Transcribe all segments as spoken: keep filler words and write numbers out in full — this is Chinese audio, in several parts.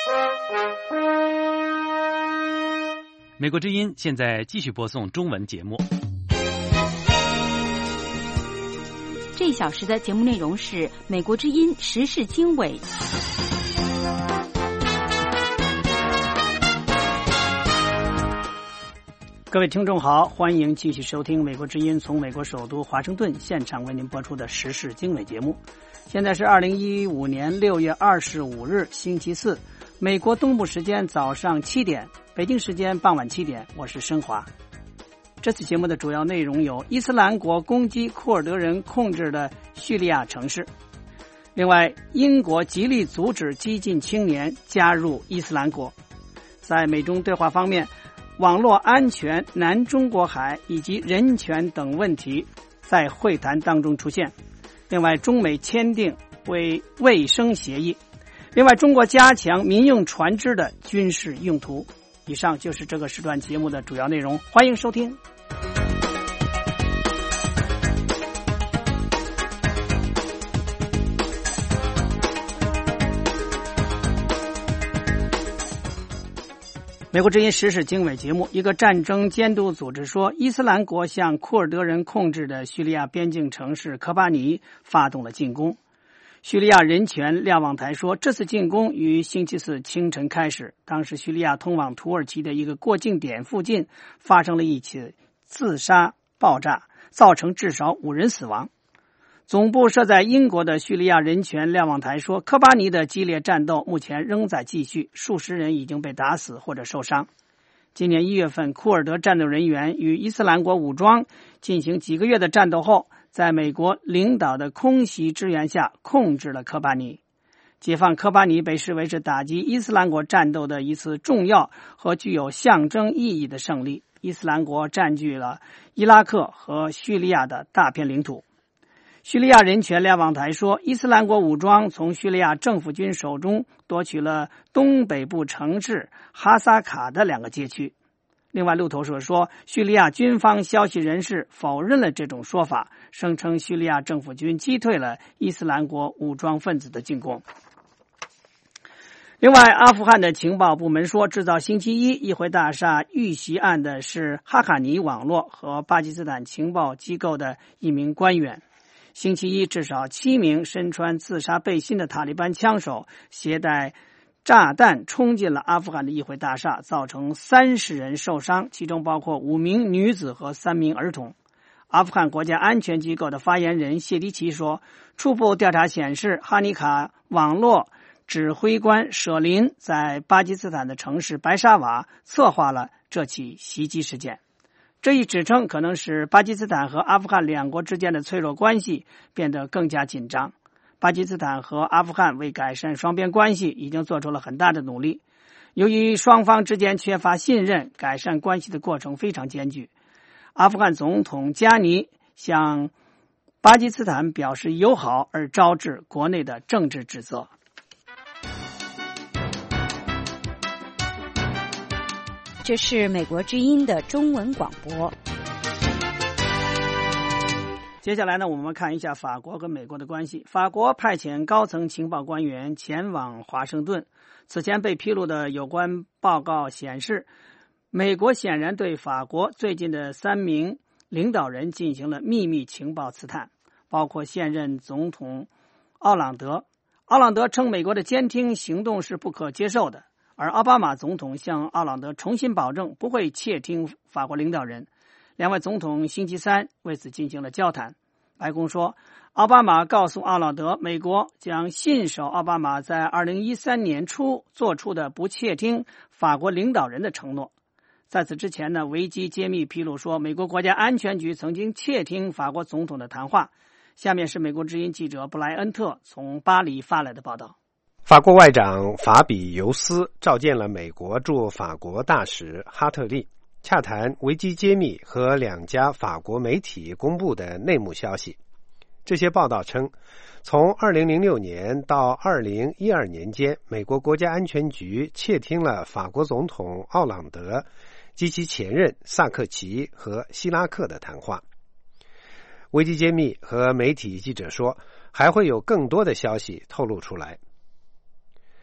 美国之音现在继续播送中文节目。 这一小时的节目内容是美国之音时事经纬。 各位听众好，欢迎继续收听美国之音从美国首都华盛顿现场为您播出的时事经纬节目。现在是二零一五年六月二十五日星期四，美国东部时间早上七点，北京时间傍晚七点，我是申华。这次节目的主要内容有：伊斯兰国攻击库尔德人控制的叙利亚城市；另外，英国极力阻止激进青年加入伊斯兰国。在美中对话方面，网络安全、南中国海以及人权等问题在会谈当中出现。另外，中美签订为卫生协议。另外，中国加强民用船只的军事用途。以上就是这个时段节目的主要内容，欢迎收听。美国之音时事经纬节目，一个战争监督组织说，伊斯兰国向库尔德人控制的叙利亚边境城市科巴尼发动了进攻。叙利亚人权瞭望台说，这次进攻于星期四清晨开始，当时叙利亚通往土耳其的一个过境点附近发生了一起自杀爆炸，造成至少五人死亡。总部设在英国的叙利亚人权瞭望台说，科巴尼的激烈战斗目前仍在继续，数十人已经被打死或者受伤。今年一月份，库尔德战斗人员与伊斯兰国武装进行几个月的战斗后，在美国领导的空袭支援下控制了科巴尼。解放科巴尼被视为是打击伊斯兰国战斗的一次重要和具有象征意义的胜利。伊斯兰国占据了伊拉克和叙利亚的大片领土。叙利亚人权瞭望台说，伊斯兰国武装从叙利亚政府军手中夺取了东北部城市哈萨卡的两个街区。另外，路透社说，叙利亚军方消息人士否认了这种说法，声称叙利亚政府军击退了伊斯兰国武装分子的进攻。另外，阿富汗的情报部门说，制造星期一议会大厦遇袭案的是哈卡尼网络和巴基斯坦情报机构的一名官员。星期一，至少七名身穿自杀背心的塔利班枪手携带炸弹冲进了阿富汗的议会大厦，造成三十人受伤，其中包括五名女子和三名儿童。阿富汗国家安全机构的发言人谢迪奇说，初步调查显示，哈尼卡网络指挥官舍林在巴基斯坦的城市白沙瓦策划了这起袭击事件。这一指称可能使巴基斯坦和阿富汗两国之间的脆弱关系变得更加紧张。巴基斯坦和阿富汗为改善双边关系已经做出了很大的努力。由于双方之间缺乏信任，改善关系的过程非常艰巨。阿富汗总统加尼向巴基斯坦表示友好，而招致国内的政治指责。 这是美国之音的中文广播。 接下来呢，我们看一下法国和美国的关系。法国派遣高层情报官员前往华盛顿。此前被披露的有关报告显示，美国显然对法国最近的三名领导人进行了秘密情报刺探，包括现任总统奥朗德。奥朗德称美国的监听行动是不可接受的，而奥巴马总统向奥朗德重新保证不会窃听法国领导人。两位总统星期三为此进行了交谈。白宫说，奥巴马告诉奥朗德，美国将信守奥巴马在二零一三年初做出的不窃听法国领导人的承诺。在此之前呢，维基揭秘披露说，美国国家安全局曾经窃听法国总统的谈话。下面是美国之音记者布莱恩特从巴黎发来的报道。 法国外长法比尤斯召见了美国驻法国大使哈特利，洽谈维基揭秘和两家法国媒体公布的内幕消息。这些报道称，从二零零六年到二零一二年间，美国国家安全局窃听了法国总统奥朗德及其前任萨克齐和希拉克的谈话。维基揭秘和媒体记者说，还会有更多的消息透露出来。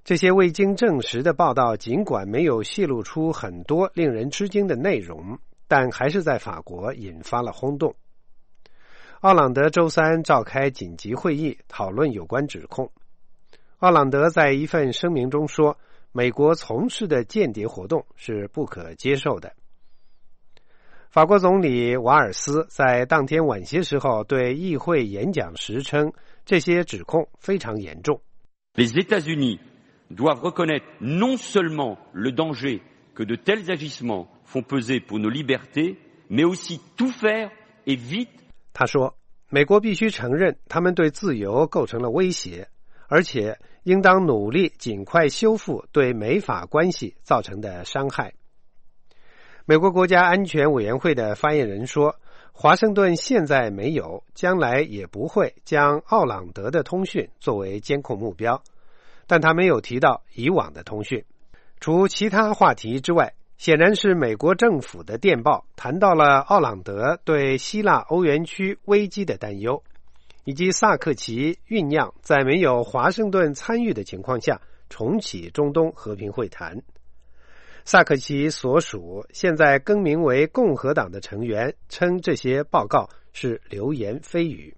这些未经证实的报道尽管没有泄露出很多令人吃惊的内容，但还是在法国引发了轰动。奥朗德周三召开紧急会议讨论有关指控。奥朗德在一份声明中说，美国从事的间谍活动是不可接受的。法国总理瓦尔斯在当天晚些时候对议会演讲时称，这些指控非常严重。 Les États-Unis doivent reconnaître non seulement le danger que de tels agissements font peser pour nos libertés, mais aussi tout faire et vite。 他说，美国必须承认他们对自由构成了威胁，而且应当努力尽快修复对美法关系造成的伤害。美国国家安全委员会的发言人说，华盛顿现在没有，将来也不会将奥朗德的通讯作为监控目标，但他没有提到以往的通讯。除其他话题之外，显然是美国政府的电报谈到了奥朗德对希腊欧元区危机的担忧，以及萨克齐酝酿在没有华盛顿参与的情况下重启中东和平会谈。萨克齐所属现在更名为共和党的成员称这些报告是流言蜚语。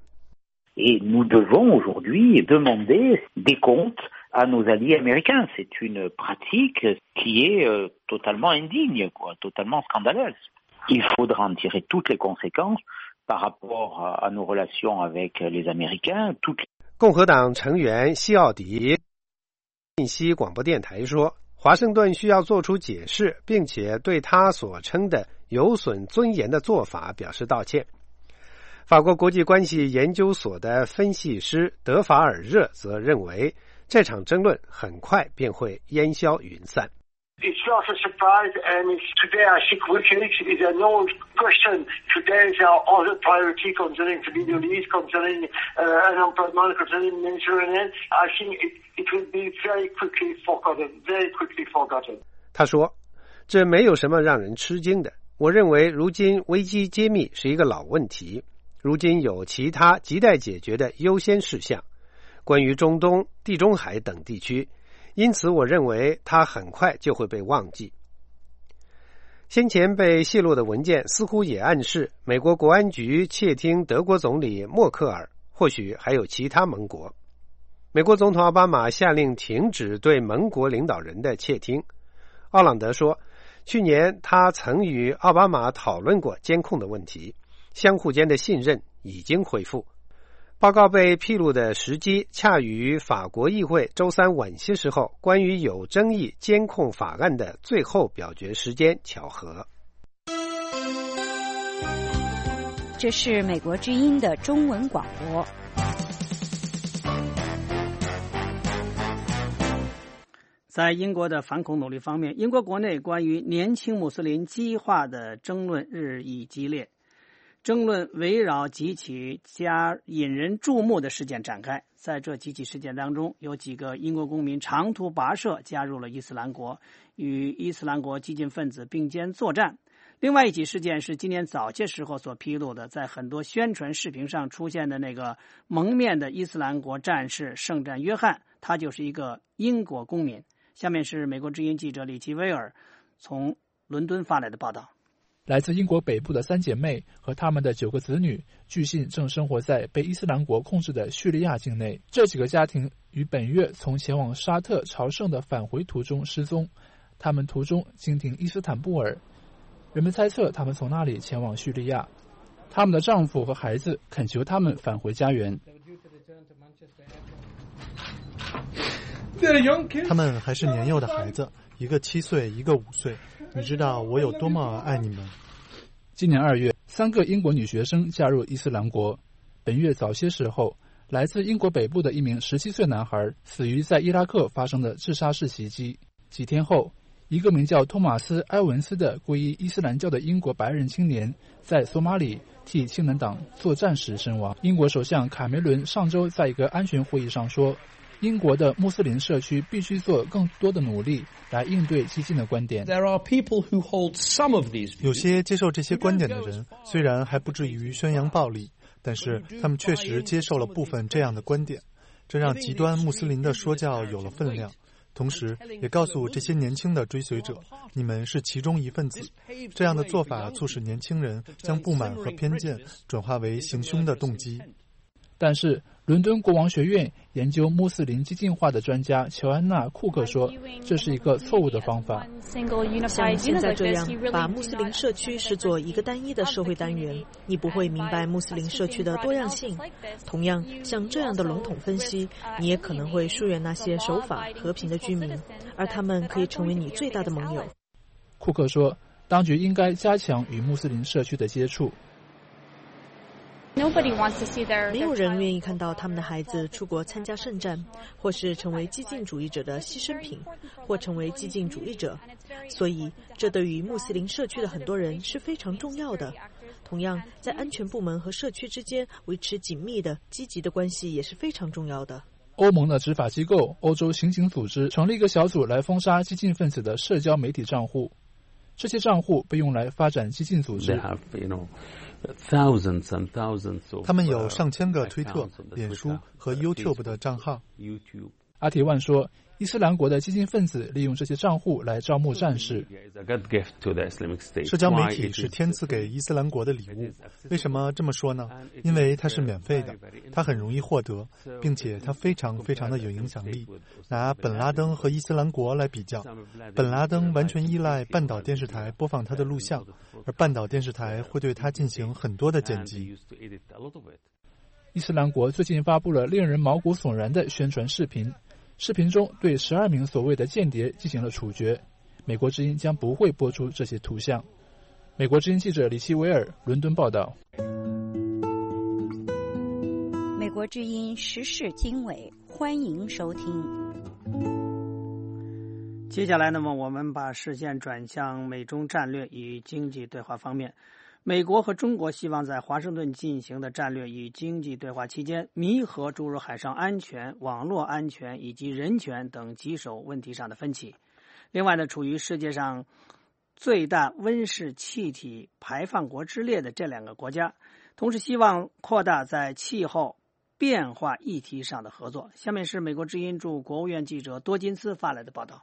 Et nous devons aujourd'hui demander des comptes à nos alliés américains. C'est une pratique qui est euh, totalement indigne, quoi, totalement scandaleuse. Il faudra en tirer toutes les conséquences par rapport à, à nos relations avec les Américains. Toutes... 共和党成员西奥迪信息广播电台说，华盛顿需要做出解释，并且对他所称的有损尊严的做法表示道歉。法国国际关系研究所的分析师德法尔热则认为，这场争论很快便会烟消云散。 It's not a surprise, and it's today I think WikiLeaks is a no question. Today there are other priority concerning the Middle East, concerning uh, unemployment, concerning Mediterranean. I think it, it will be very quickly forgotten, very quickly forgotten. 他说，这没有什么让人吃惊的。我认为如今危机揭秘是一个老问题，如今有其他亟待解决的优先事项，关于中东、地中海等地区。因此我认为它很快就会被忘记。先前被泄露的文件似乎也暗示美国国安局窃听德国总理默克尔，或许还有其他盟国。美国总统奥巴马下令停止对盟国领导人的窃听。奥朗德说，去年他曾与奥巴马讨论过监控的问题，相互间的信任已经恢复。报告被披露的时机恰与法国议会周三晚些时候关于有争议监控法案的最后表决时间巧合。 这是美国之音的中文广播。 在英国的反恐努力方面，英国国内关于年轻穆斯林激化的争论日益激烈。争论围绕几起加引人注目的事件展开。在这几起事件当中，有几个英国公民长途跋涉加入了伊斯兰国，与伊斯兰国激进分子并肩作战。另外一起事件是今年早些时候所披露的，在很多宣传视频上出现的那个蒙面的伊斯兰国战士圣战约翰，他就是一个英国公民。下面是美国之音记者李奇威尔从伦敦发来的报道。 来自英国北部的三姐妹和他们的九个子女，据信正生活在被伊斯兰国控制的叙利亚境内。这几个家庭于本月从前往沙特朝圣的返回途中失踪，他们途中经停伊斯坦布尔，人们猜测他们从那里前往叙利亚。他们的丈夫和孩子恳求他们返回家园。 他们还是年幼的孩子，一个七岁，一个五岁。你知道我有多么爱你们。 今年二月，三个英国女学生加入伊斯兰国。本月早些时候，来自英国北部的一名十七岁男孩死于在伊拉克发生的自杀式袭击。几天后，一个名叫托马斯·埃文斯的皈依伊斯兰教的英国白人青年在索马里替青年党作战时身亡。英国首相卡梅伦上周在一个安全会议上说，英国的穆斯林社区必须做更多的努力来应对激进的观点。 有些接受这些观点的人，虽然还不至于宣扬暴力，但是他们确实接受了部分这样的观点，这让极端穆斯林的说教有了分量。 同时也告诉这些年轻的追随者，你们是其中一份子。这样的做法促使年轻人将不满和偏见转化为行凶的动机。 但是伦敦国王学院研究穆斯林激进化的专家乔安娜·库克说，这是一个错误的方法。 像现在这样把穆斯林社区视作一个单一的社会单元，你不会明白穆斯林社区的多样性。同样，像这样的笼统分析，你也可能会疏远那些守法和平的居民，而他们可以成为你最大的盟友。 库克说，当局应该加强与穆斯林社区的接触。 没有人愿意看到他们的孩子出国参加圣战，或是成为激进主义者的牺牲品，或成为激进主义者。所以，这对于穆斯林社区的很多人是非常重要的。同样，在安全部门和社区之间维持紧密的、积极的关系也是非常重要的。 欧盟的执法机构欧洲刑警组织成立一个小组来封杀激进分子的社交媒体账户，这些账户被用来发展激进组织。 他们有上千个推特、脸书和 YouTube 的账号。 阿提万说，伊斯兰国的激进分子利用这些账户来招募战士。 社交媒体是天赐给伊斯兰国的礼物。为什么这么说呢？因为它是免费的，它很容易获得，并且它非常非常的有影响力。拿本拉登和伊斯兰国来比较，本拉登完全依赖半岛电视台播放他的录像，而半岛电视台会对他进行很多的剪辑。 伊斯兰国最近发布了令人毛骨悚然的宣传视频，视频中对十二名所谓的间谍进行了处决。美国之音将不会播出这些图像。美国之音记者李希维尔伦敦报道。 美国之音时事经纬，欢迎收听。 接下来，那么我们把视线转向美中战略与经济对话方面。美国和中国希望在华盛顿进行的战略与经济对话期间，弥合诸如海上安全、网络安全以及人权等棘手问题上的分歧。另外呢，处于世界上最大温室气体排放国之列的这两个国家，同时希望扩大在气候变化议题上的合作。下面是美国之音驻国务院记者多金斯发来的报道。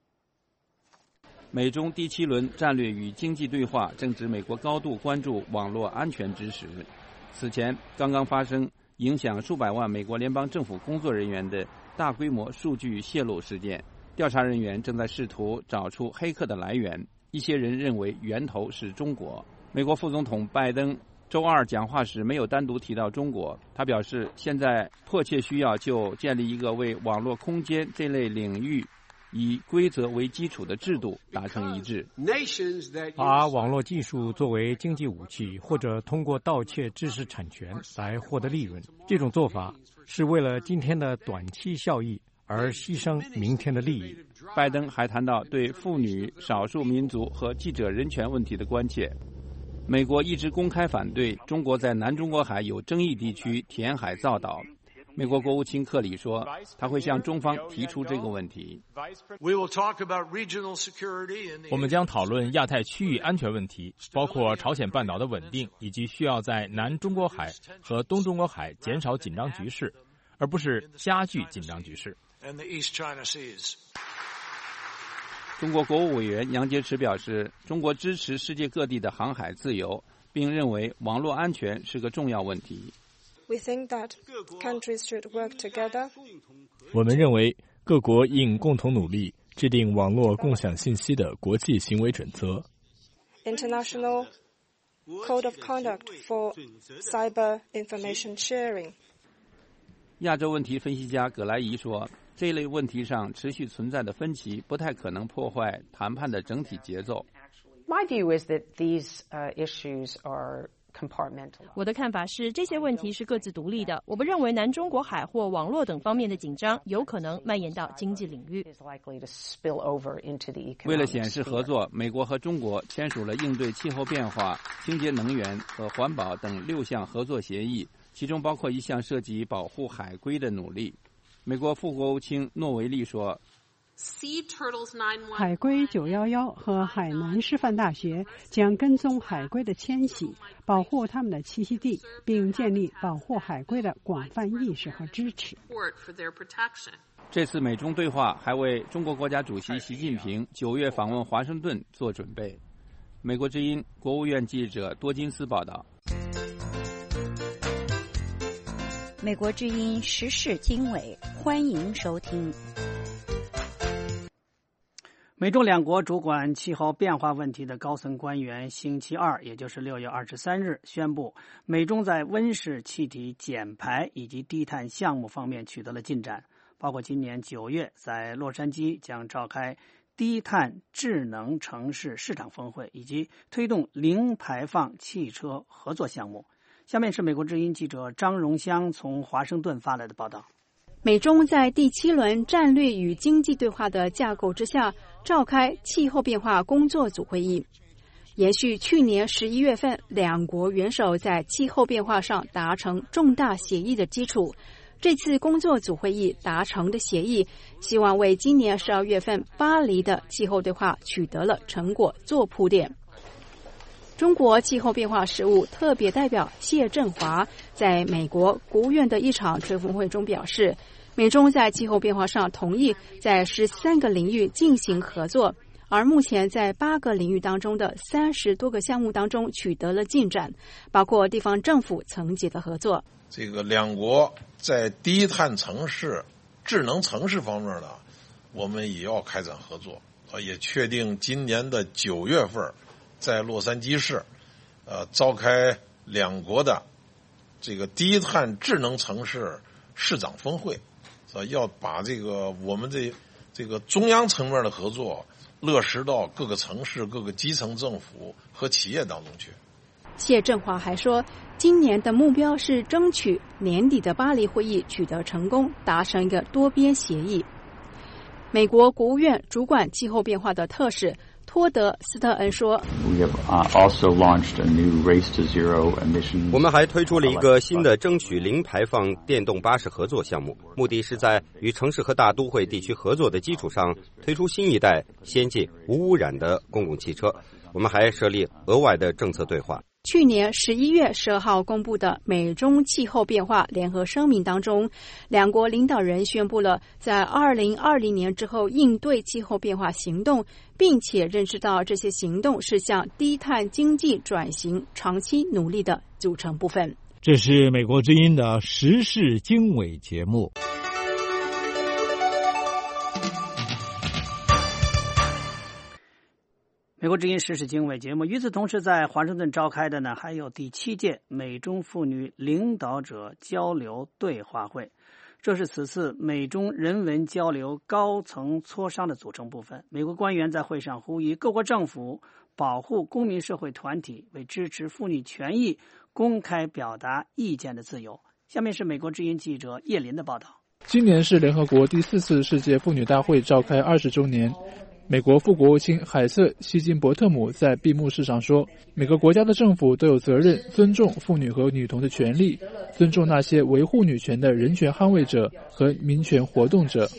美中第七轮战略与经济对话正值美国高度关注网络安全之时。此前刚刚发生影响数百万美国联邦政府工作人员的大规模数据泄露事件，调查人员正在试图找出黑客的来源，一些人认为源头是中国。美国副总统拜登周二讲话时没有单独提到中国，他表示现在迫切需要就建立一个为网络空间这类领域以规则为基础的制度达成一致。 把网络技术作为经济武器，或者通过盗窃知识产权来获得利润，这种做法是为了今天的短期效益而牺牲明天的利益。 拜登还谈到对妇女、少数民族和记者人权问题的关切。美国一直公开反对中国在南中国海有争议地区填海造岛。美国国务卿克里说，他会向中方提出这个问题。 我们将讨论亚太区域安全问题，包括朝鲜半岛的稳定，以及需要在南中国海和东中国海减少紧张局势，而不是加剧紧张局势。 中国国务委员杨洁篪表示，中国支持世界各地的航海自由，并认为网络安全是个重要问题。 We think that countries should work together. 我们认为各国应共同努力制定网络共享信息的国际行为准则。 International Code of Conduct for Cyber Information Sharing. 亚洲问题分析家葛莱仪说，这一类问题上持续存在的分歧不太可能破坏谈判的整体节奏。 My view is that these uh, issues are compartmental. 我的看法是，这些问题是各自独立的。我不认为南中国海或网络等方面的紧张有可能蔓延到经济领域。 为了显示合作，美国和中国签署了应对气候变化、清洁能源和环保等六项合作协议，其中包括一项涉及保护海龟的努力。美国副国务卿诺维利说， 海龟九一一和海南师范大学将跟踪海龟的迁徙，保护它们的栖息地，并建立保护海龟的广泛意识和支持。 这次美中对话还为中国国家主席习近平九月访问华盛顿做准备。美国之音国务院记者多金斯报道。 美国之音时事经纬，欢迎收听。 美中两国主管气候变化问题的高层官员星期二，也就是六月二十三日宣布，美中在温室气体减排以及低碳项目方面取得了进展，包括今年九月在洛杉矶将召开低碳智能城市市场峰会，以及推动零排放汽车合作项目。下面是美国之音记者张荣香从华盛顿发来的报道。 美中在第七轮战略与经济对话的架构之下召开气候变化工作组会议，延续去年十一月份两国元首在气候变化上达成重大协议的基础。这次工作组会议达成的协议，希望为今年十二月份巴黎的气候对话取得了成果做铺垫。中国气候变化事务特别代表谢振华在美国国务院的一场吹风会中表示，美中在气候变化上同意在十三个领域进行合作，而目前在八个领域当中的三十多个项目当中取得了进展，包括地方政府层级的合作。 这个两国在低碳城市、智能城市方面呢，我们也要开展合作，也确定今年的九月份在洛杉矶市，呃，召开两国的这个低碳智能城市市长峰会，呃，要把这个我们这这个中央层面的合作落实到各个城市、各个基层政府和企业当中去。 谢振华还说，今年的目标是争取年底的巴黎会议取得成功，达成一个多边协议。美国国务院主管气候变化的特使托德斯特恩说， 我们还推出了一个新的争取零排放电动巴士合作项目，目的是在与城市和大都会地区合作的基础上，推出新一代先进无污染的公共汽车。我们还设立额外的政策对话。 去年十一月十二号公布的美中气候变化联合声明当中，两国领导人宣布了在二零二零年之后应对气候变化行动，并且认识到这些行动是向低碳经济转型长期努力的组成部分。 这是美国之音的时事经纬节目。 美国之音时事经纬节目，与此同时，在华盛顿召开的呢，还有第七届美中妇女领导者交流对话会。这是此次美中人文交流高层磋商的组成部分。美国官员在会上呼吁各国政府保护公民社会团体为支持妇女权益公开表达意见的自由。下面是美国之音记者叶林的报道。 今年是联合国第四次世界妇女大会召开二十周年。美国副国务卿海瑟·希金伯特姆在闭幕式上说，每个国家的政府都有责任尊重妇女和女童的权利，尊重那些维护女权的人权捍卫者和民权活动者。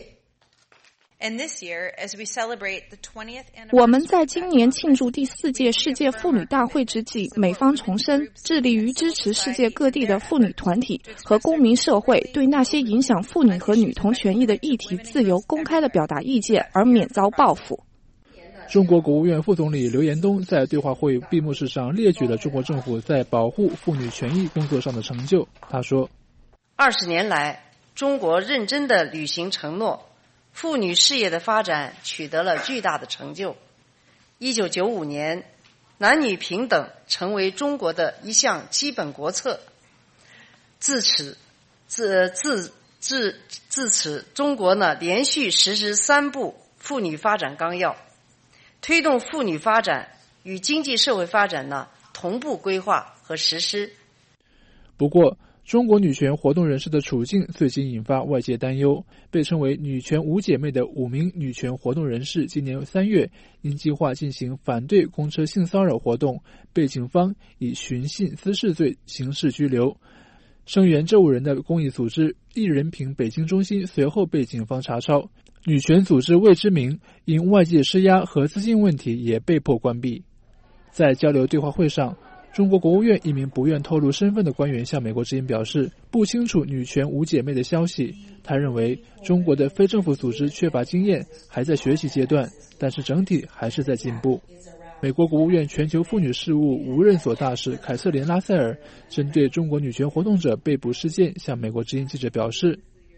我们在今年庆祝第四届世界妇女大会之际，美方重申致力于支持世界各地的妇女团体和公民社会对那些影响妇女和女童权益的议题自由公开地表达意见，而免遭报复。 中国国务院副总理刘延东在对话会闭幕式上列举了中国政府在保护妇女权益工作上的成就。他说， 二十年来，中国认真地履行承诺，妇女事业的发展取得了巨大的成就。一九九五年，男女平等成为中国的一项基本国策。自此，自自自自此，中国呢连续实施三部妇女发展纲要，推动妇女发展与经济社会发展呢同步规划和实施。 不过，中国女权活动人士的处境最近引发外界担忧。被称为女权五姐妹的五名女权活动人士今年三月因计划进行反对公车性骚扰活动，被警方以寻衅滋事罪刑事拘留。声援这五人的公益组织一人平北京中心随后被警方查抄，女权组织未知名因外界施压和资金问题也被迫关闭。在交流对话会上， 中国国务院一名不愿透露身份的官员向美国之音表示，不清楚女权五姐妹的消息。他认为中国的非政府组织缺乏经验，还在学习阶段，但是整体还是在进步。美国国务院全球妇女事务无任所大使凯瑟琳·拉塞尔针对中国女权活动者被捕事件向美国之音记者表示，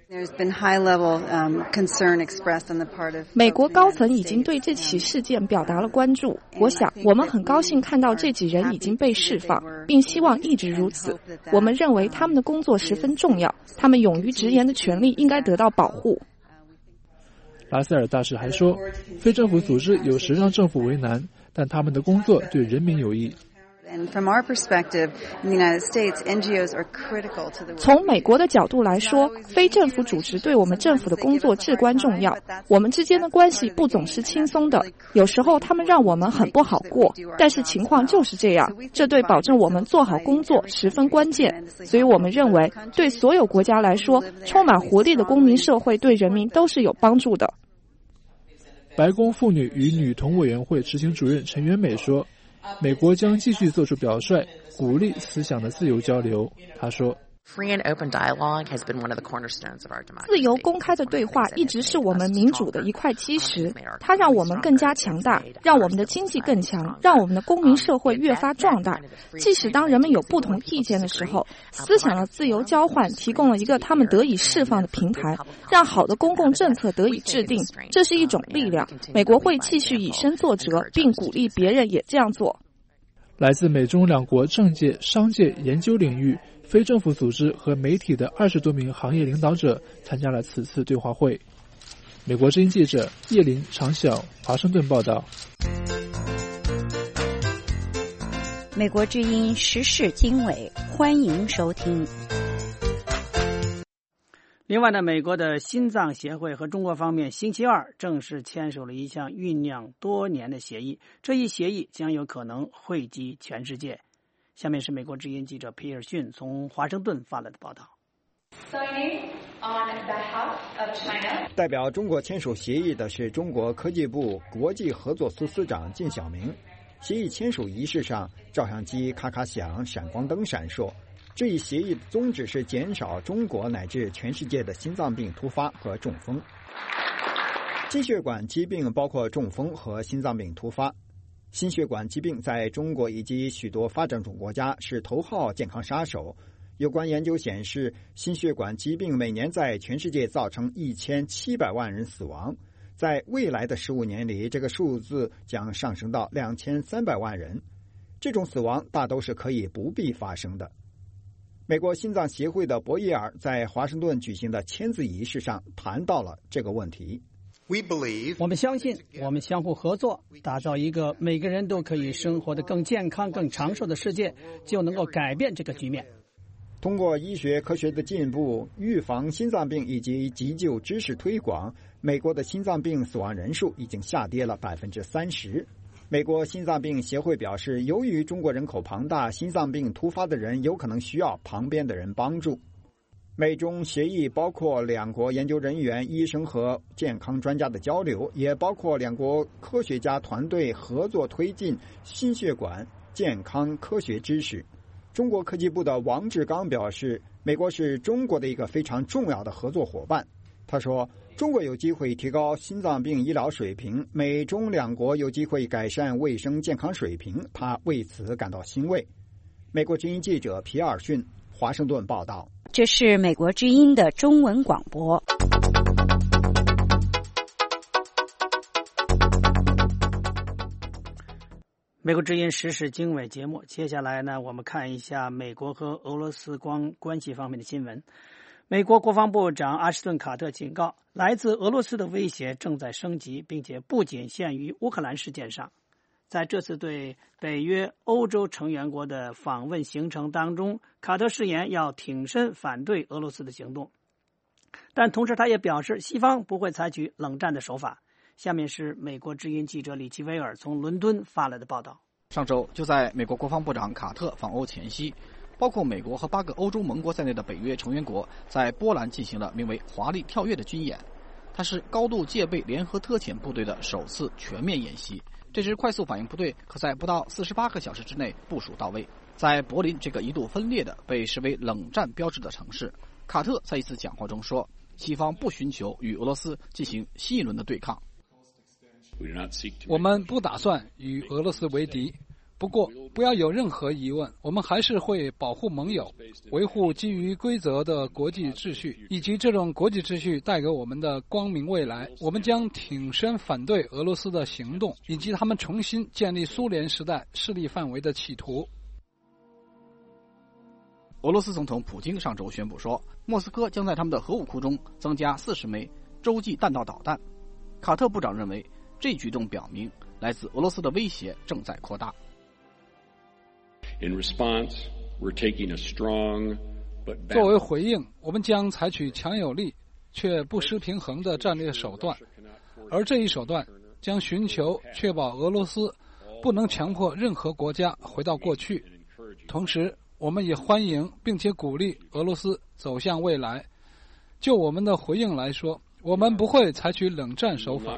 美国高层已经对这起事件表达了关注。我想，我们很高兴看到这几人已经被释放，并希望一直如此。我们认为他们的工作十分重要，他们勇于直言的权利应该得到保护。 拉塞尔大使还说，非政府组织有时让政府为难，但他们的工作对人民有益。 从美国的角度来说，非政府组织对我们政府的工作至关重要。我们之间的关系不总是轻松的，有时候他们让我们很不好过，但是情况就是这样，这对保证我们做好工作十分关键。所以我们认为，对所有国家来说，充满活力的公民社会对人民都是有帮助的。 白宫妇女与女童委员会执行主任陈元美说，美国将继续做出表率，鼓励思想的自由交流。他说， 自由公开的对话一直是我们民主的一块基石，它让我们更加强大，让我们的经济更强，让我们的公民社会越发壮大。即使当人们有不同意见的时候，思想的自由交换提供了一个他们得以释放的平台，让好的公共政策得以制定，这是一种力量。美国会继续以身作则，并鼓励别人也这样做。 来自美中两国政界、商界、研究领域、非政府组织和媒体的二十多名行业领导者参加了此次对话会。美国之音记者叶林、常晓，华盛顿报道。 美国之音时事经纬，欢迎收听。 另外呢，美国的心脏协会和中国方面星期二正式签署了一项酝酿多年的协议，这一协议将有可能惠及全世界。下面是美国之音记者皮尔逊从华盛顿发来的报道。 代表中国签署协议的是中国科技部国际合作司司长靳晓明。协议签署仪式上，照相机咔咔响，闪光灯闪烁。这一协议的宗旨是减少中国乃至全世界的心脏病突发和中风。心血管疾病包括中风和心脏病突发。心血管疾病在中国以及许多发展中国家是头号健康杀手。有关研究显示，心血管疾病每年在全世界造成一千七百万人死亡，在未来的十五年里，这个数字将上升到两千三百万人。这种死亡大都是可以不必发生的。美国心脏协会的博伊尔在华盛顿举行的签字仪式上谈到了这个问题。 我们相信，我们相互合作，打造一个每个人都可以生活得更健康、更长寿的世界，就能够改变这个局面。 通过医学科学的进步，预防心脏病以及急救知识推广，美国的心脏病死亡人数已经下跌了百分之三十。美国心脏病协会表示，由于中国人口庞大，心脏病突发的人有可能需要旁边的人帮助。美中协议包括两国研究人员、医生和健康专家的交流，也包括两国科学家团队合作推进心血管健康科学知识。中国科技部的王志刚表示，美国是中国的一个非常重要的合作伙伴。他说，中国有机会提高心脏病医疗水平，美中两国有机会改善卫生健康水平，他为此感到欣慰。美国之音记者皮尔逊，华盛顿报道。 这是美国之音的中文广播。 美国之音时事经纬节目，接下来呢，我们看一下美国和俄罗斯关关系方面的新闻。美国国防部长阿什顿·卡特警告，来自俄罗斯的威胁正在升级，并且不仅限于乌克兰事件上。在这次对北约欧洲成员国的访问行程当中，卡特誓言要挺身反对俄罗斯的行动，但同时他也表示，西方不会采取冷战的手法。下面是美国之音记者李奇威尔从伦敦发来的报道。 上周，就在美国国防部长卡特访欧前夕，包括美国和八个欧洲盟国在内的北约成员国在波兰进行了名为“华丽跳跃”的军演。它是高度戒备联合特遣部队的首次全面演习。这支快速反应部队可在不到四十八个小时之内部署到位。 在柏林这个一度分裂的、被视为冷战标志的城市，卡特在一次讲话中说，西方不寻求与俄罗斯进行新一轮的对抗。 我们不打算与俄罗斯为敌，不过不要有任何疑问，我们还是会保护盟友，维护基于规则的国际秩序，以及这种国际秩序带给我们的光明未来。我们将挺身反对俄罗斯的行动，以及他们重新建立苏联时代势力范围的企图。 俄罗斯总统普京上周宣布说，莫斯科将在他们的核武库中增加四十枚洲际弹道导弹。卡特部长认为，这举动表明来自俄罗斯的威胁正在扩大。 作为回应，我们将采取强有力却不失平衡的战略手段，而这一手段将寻求确保俄罗斯不能强迫任何国家回到过去。同时，我们也欢迎并且鼓励俄罗斯走向未来。就我们的回应来说，我们不会采取冷战手法。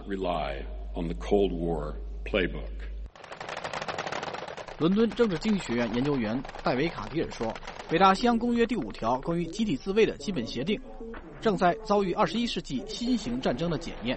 伦敦政治经济学院研究员戴维·卡迪尔说，北大西洋公约第五条关于集体自卫的基本协定正在遭遇二十一世纪新型战争的检验。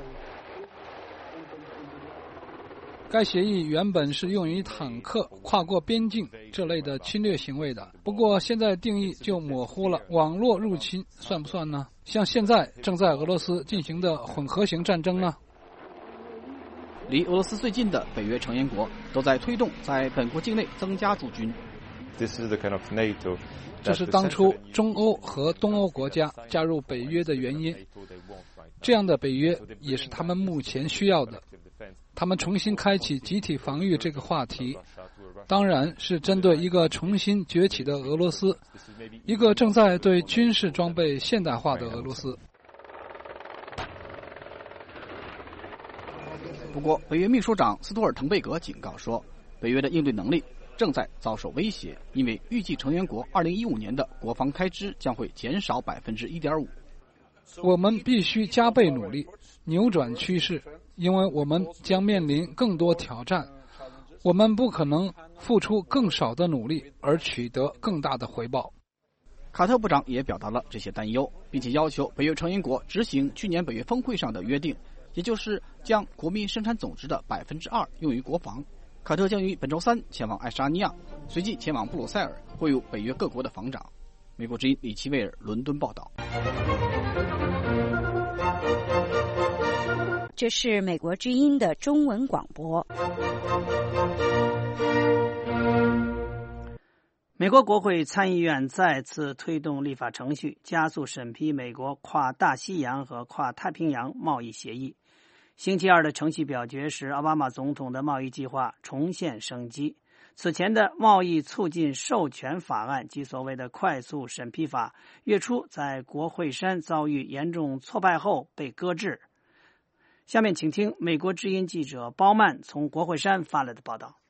该协议原本是用于坦克跨过边境这类的侵略行为的，不过现在定义就模糊了。网络入侵算不算呢？像现在正在俄罗斯进行的混合型战争呢？ 离俄罗斯最近的北约成员国都在推动在本国境内增加驻军。 这是当初中欧和东欧国家加入北约的原因。这样的北约也是他们目前需要的。他们重新开启集体防御这个话题，当然是针对一个重新崛起的俄罗斯，一个正在对军事装备现代化的俄罗斯。 不过，北约秘书长斯托尔滕贝格警告说，北约的应对能力正在遭受威胁，因为预计成员国二零一五年的国防开支将会减少百分之一点五。 我们必须加倍努力，扭转趋势，因为我们将面临更多挑战。我们不可能付出更少的努力而取得更大的回报。 卡特部长也表达了这些担忧，并且要求北约成员国执行去年北约峰会上的约定，也就是将国民生产总值的百分之二用于国防。卡特将于本周三前往爱沙尼亚，随即前往布鲁塞尔会晤北约各国的防长。美国之音李奇威尔伦敦报道。 这是美国之音的中文广播。 美国国会参议院再次推动立法程序，加速审批美国跨大西洋和跨太平洋贸易协议。星期二的程序表决时，奥巴马总统的贸易计划重现生机。此前的贸易促进授权法案及所谓的快速审批法，月初在国会山遭遇严重挫败后被搁置。下面请听美国之音记者包曼从国会山发来的报道。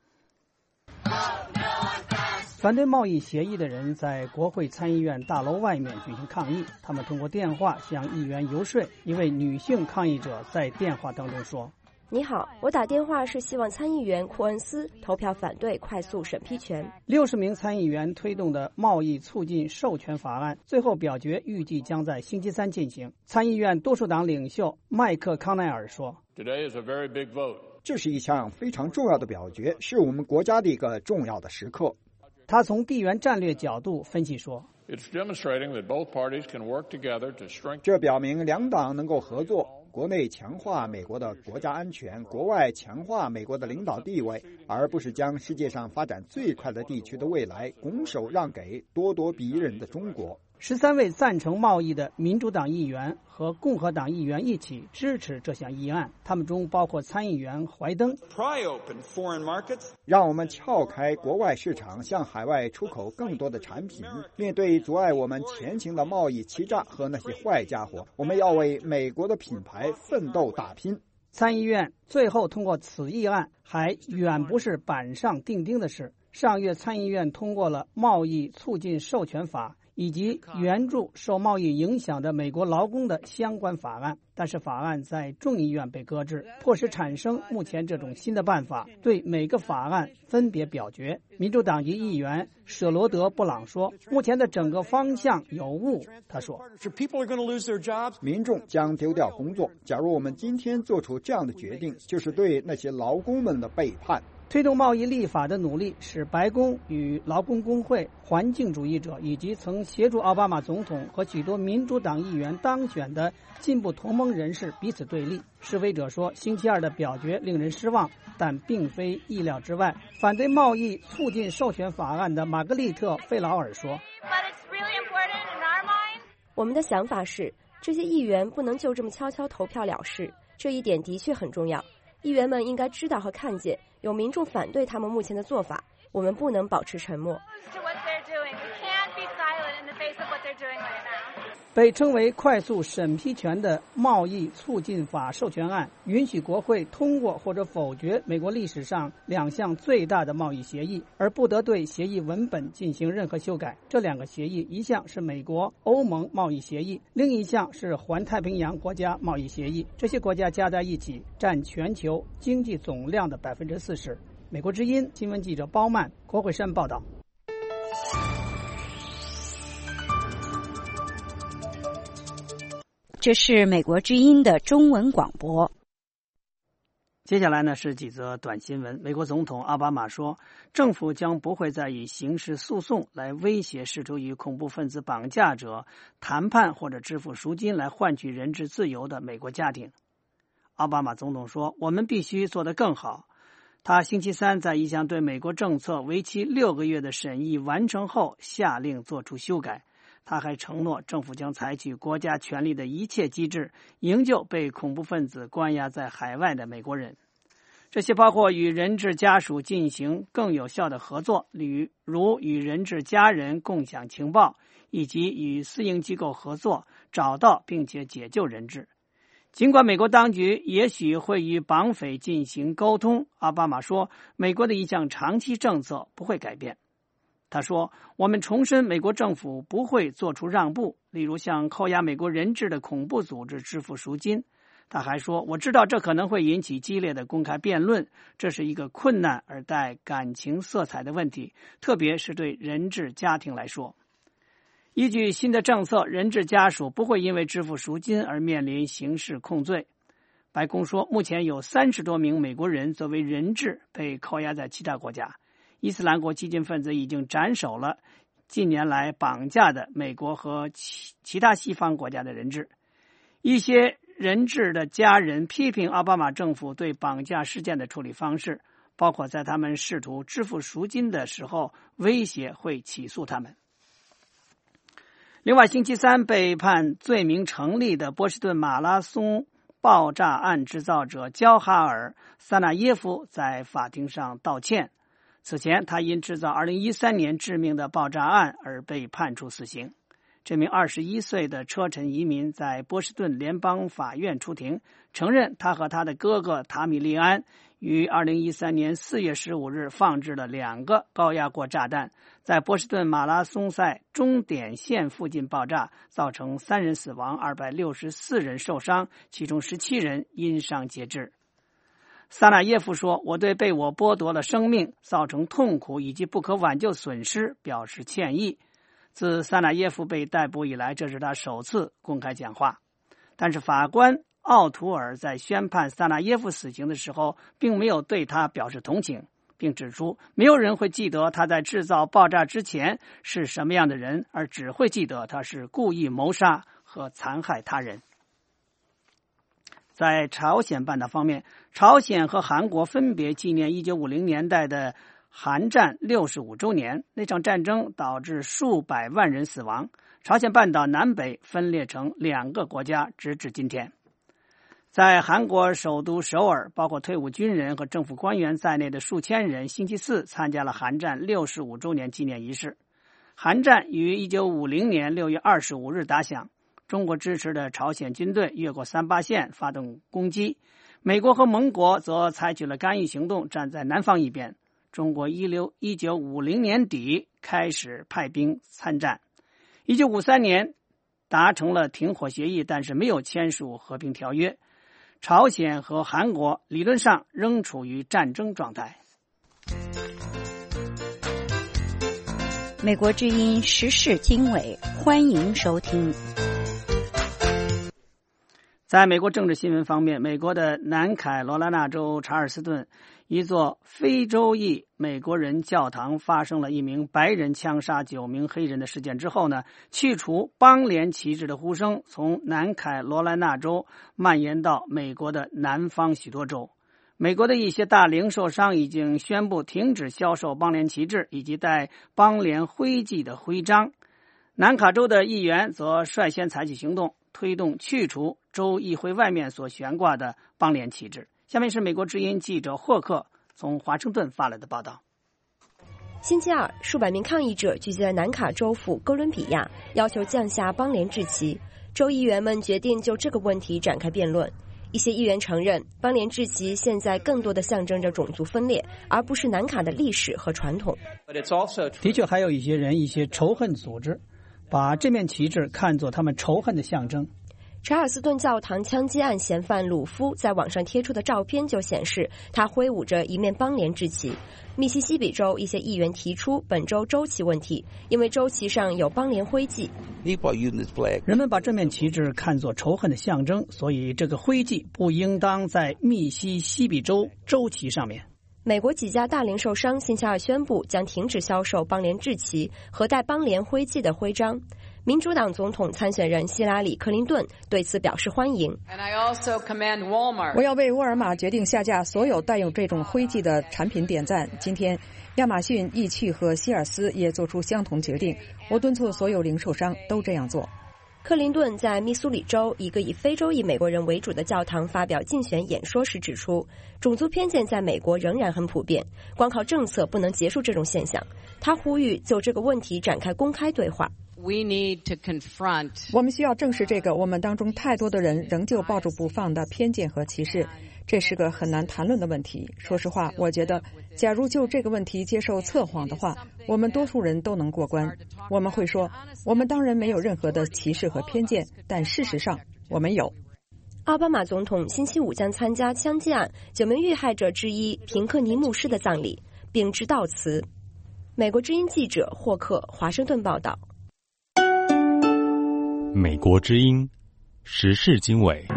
反对贸易协议的人在国会参议院大楼外面举行抗议，他们通过电话向议员游说。一位女性抗议者在电话当中说： 你好，我打电话是希望参议员库恩斯投票反对快速审批权。 六十名参议员推动的贸易促进授权法案最后表决预计将在星期三进行。参议院多数党领袖麦克康奈尔说： Today is a very big vote. 这是一项非常重要的表决，是我们国家的一个重要的时刻。 他从地缘战略角度分析说， 这表明两党能够合作，国内强化美国的国家安全，国外强化美国的领导地位，而不是将世界上发展最快的地区的未来拱手让给咄咄逼人的中国。 十三位赞成贸易的民主党议员和共和党议员一起支持这项议案，他们中包括参议员怀登。 让我们撬开国外市场，向海外出口更多的产品。面对阻碍我们前行的贸易欺诈和那些坏家伙，我们要为美国的品牌奋斗打拼。 参议院最后通过此议案还远不是板上钉钉的事。上月参议院通过了贸易促进授权法以及援助受贸易影响的美国劳工的相关法案。 但是法案在众议院被搁置，迫使产生目前这种新的办法，对每个法案分别表决。民主党籍议员舍罗德·布朗说，目前的整个方向有误。他说， 民众将丢掉工作，假如我们今天做出这样的决定，就是对那些劳工们的背叛。 推动贸易立法的努力使白宫与劳工工会、环境主义者以及曾协助奥巴马总统和许多民主党议员当选的进步同盟人士彼此对立。示威者说，星期二的表决令人失望，但并非意料之外。反对贸易促进授权法案的玛格丽特·费劳尔说， 我们的想法是，这些议员不能就这么悄悄投票了事，这一点的确很重要。议员们应该知道和看见有民众反对他们目前的做法，我们不能保持沉默。 被称为快速审批权的贸易促进法授权案，允许国会通过或者否决美国历史上两项最大的贸易协议，而不得对协议文本进行任何修改。这两个协议，一项是美国欧盟贸易协议，另一项是环太平洋国家贸易协议。这些国家加在一起占全球经济总量的百分之四十。美国之音新闻记者包曼，国会山报道。 这是美国之音的中文广播。 接下来呢是几则短新闻。美国总统奥巴马说，政府将不会再以刑事诉讼来威胁试图与恐怖分子绑架者谈判或者支付赎金来换取人质自由的美国家庭。奥巴马总统说，我们必须做得更好。他星期三在一项对美国政策为期六个月的审议完成后，下令做出修改。他还承诺，政府将采取国家权力的一切机制，营救被恐怖分子关押在海外的美国人。这些包括与人质家属进行更有效的合作，例如与人质家人共享情报，以及与私营机构合作，找到并且解救人质。尽管美国当局也许会与绑匪进行沟通，奥巴马说，美国的一项长期政策不会改变。他说，我们重申美国政府不会做出让步，例如向扣押美国人质的恐怖组织支付赎金。他还说，我知道这可能会引起激烈的公开辩论，这是一个困难而带感情色彩的问题，特别是对人质家庭来说。依据新的政策，人质家属不会因为支付赎金而面临刑事控罪。白宫说，目前有三十多名美国人作为人质被扣押在其他国家。伊斯兰国激进分子已经斩首了近年来绑架的美国和其其他西方国家的人质。一些人质的家人批评奥巴马政府对绑架事件的处理方式，包括在他们试图支付赎金的时候威胁会起诉他们。另外，星期三被判罪名成立的波士顿马拉松爆炸案制造者焦哈尔·萨纳耶夫在法庭上道歉。此前，他因制造二零一三年致命的爆炸案而被判处死刑。这名二十一岁的车臣移民在波士顿联邦法院出庭，承认他和他的哥哥塔米利安于二零一三年四月十五日放置了两个高压锅炸弹，在波士顿马拉松赛终点线附近爆炸，造成三人死亡，二百六十四人受伤，其中十七人因伤截肢。萨纳耶夫说，我对被我剥夺了生命、造成痛苦以及不可挽救损失表示歉意。自萨纳耶夫被逮捕以来，这是他首次公开讲话。但是法官奥图尔在宣判萨纳耶夫死刑的时候，并没有对他表示同情，并指出没有人会记得他在制造爆炸之前是什么样的人，而只会记得他是故意谋杀和残害他人。在朝鲜半岛方面，朝鲜和韩国分别纪念一九五零年代的韩战六十五周年。那场战争导致数百万人死亡，朝鲜半岛南北分裂成两个国家，直至今天。在韩国首都首尔，包括退伍军人和政府官员在内的数千人星期四参加了韩战六十五周年纪念仪式。韩战于一九五零年六月二十五日打响，中国支持的朝鲜军队越过三八线发动攻击，美国和盟国则采取了干预行动，站在南方一边。中国一九五零年底开始派兵参战。一九五三年， 达成了停火协议，但是没有签署和平条约。朝鲜和韩国理论上仍处于战争状态。 美国之音时事经纬，欢迎收听。 在美国政治新闻方面，美国的南卡罗来纳州查尔斯顿一座非洲裔美国人教堂发生了一名白人枪杀九名黑人的事件之后呢，去除邦联旗帜的呼声从南卡罗来纳州蔓延到美国的南方许多州。美国的一些大零售商已经宣布停止销售邦联旗帜以及带邦联徽记的徽章。南卡州的议员则率先采取行动，推动去除州议会外面所悬挂的邦联旗帜。下面是美国之音记者霍克从华盛顿发来的报道。 星期二，数百名抗议者聚集在南卡州府哥伦比亚，要求降下邦联制旗。州议员们决定就这个问题展开辩论。一些议员承认，邦联制旗现在更多的象征着种族分裂，而不是南卡的历史和传统。 的确，还有一些人、一些仇恨组织把这面旗帜看作他们仇恨的象征。 查尔斯顿教堂枪击案嫌犯鲁夫在网上贴出的照片就显示，他挥舞着一面邦联制旗。密西西比州一些议员提出本州州旗问题，因为州旗上有邦联徽记。 人们把这面旗帜看作仇恨的象征，所以这个徽记不应当在密西西比州州旗上面。 美国几家大零售商星期二宣布将停止销售邦联制旗和带邦联徽记的徽章。民主党总统参选人希拉里·克林顿对此表示欢迎。 我要为沃尔玛决定下架所有带有这种徽记的产品点赞。今天，亚马逊、易趣和希尔斯也做出相同决定。我敦促所有零售商都这样做。 克林顿在密苏里州一个以非洲裔美国人为主的教堂发表竞选演说时指出，种族偏见在美国仍然很普遍，光靠政策不能结束这种现象。他呼吁就这个问题展开公开对话。 我们需要正视这个我们当中太多的人仍旧抱住不放的偏见和歧视，这是个很难谈论的问题。说实话，我觉得假如就这个问题接受测谎的话，我们多数人都能过关。我们会说，我们当然没有任何的歧视和偏见，但事实上我们有。 奥巴马总统星期五将参加枪击案九名遇害者之一平克尼牧师的葬礼，并致悼词。美国之音记者霍克华盛顿报道。 美国之音时事经纬。